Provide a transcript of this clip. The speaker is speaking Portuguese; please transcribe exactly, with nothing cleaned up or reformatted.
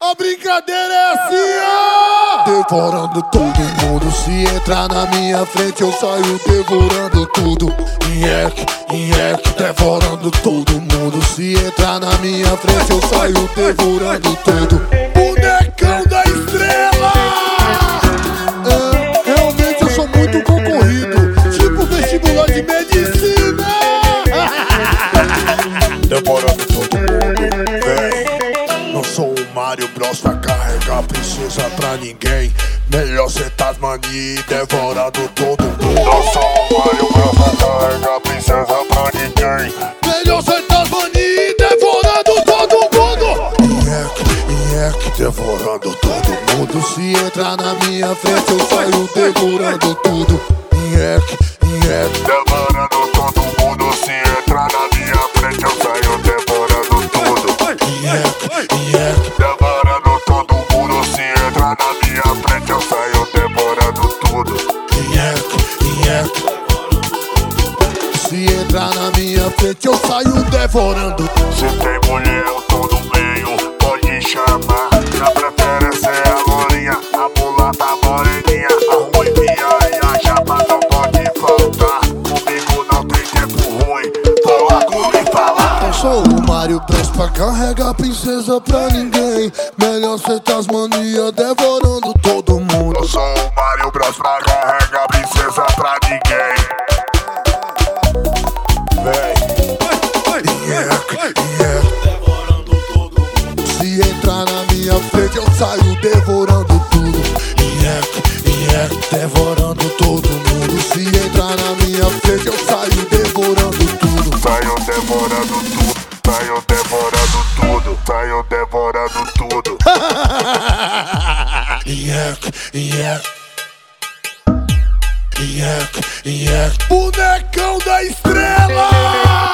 A brincadeira é assim, ó! Devorando todo mundo. Se entrar na minha frente eu saio devorando tudo. Nheque, nheque, devorando todo mundo. Se entrar na minha frente eu saio devorando tudo. Bonecão da estrela! É, realmente eu sou muito concorrido, tipo vestibular de medicina. Devorando todo mundo, vem. Não sou o Mario Bros pra carregar princesa pra ninguém. Melhor cê tá mania devorando todo mundo. Não sou o Mario Bros pra carregar princesa pra ninguém. Melhor cê tá mania devorando todo mundo. Nheque, nheque, devorando todo mundo. Se entrar na minha frente eu saio devorando tudo. Nheque, nheque, devorando todo mundo. Se entrar na minha frente eu saio devorando tudo. Nheque, nheque, devorando todo mundo. Se entrar na minha frente eu saio devorando tudo. Nheque, nheque, se entrar na minha frente eu saio devorando. Se tem mulher eu tô no meio, pode chamar. Já prefere ser a lourinha, a mulata moreninha, a ruivinha e a chapa não pode faltar. Comigo não tem tempo ruim, vou logo me falar. Eu sou o Mario Bros pra carregar princesa pra ninguém. Melhor cê tá as mania devorando todo mundo. Eu sou o Mario Bros pra carregar princesa pra ninguém. Vem, nheque, nheque, Devorando todo mundo. se entrar na minha frente eu saio devorando tudo. Nheque, nheque, devorando todo mundo. Se entrar na minha frente eu saio devorando tudo. Saio devorando tudo, saio devorando tudo, saio devorando tudo. Nheque, nheque, nheque, nheque, bonecão da estrela!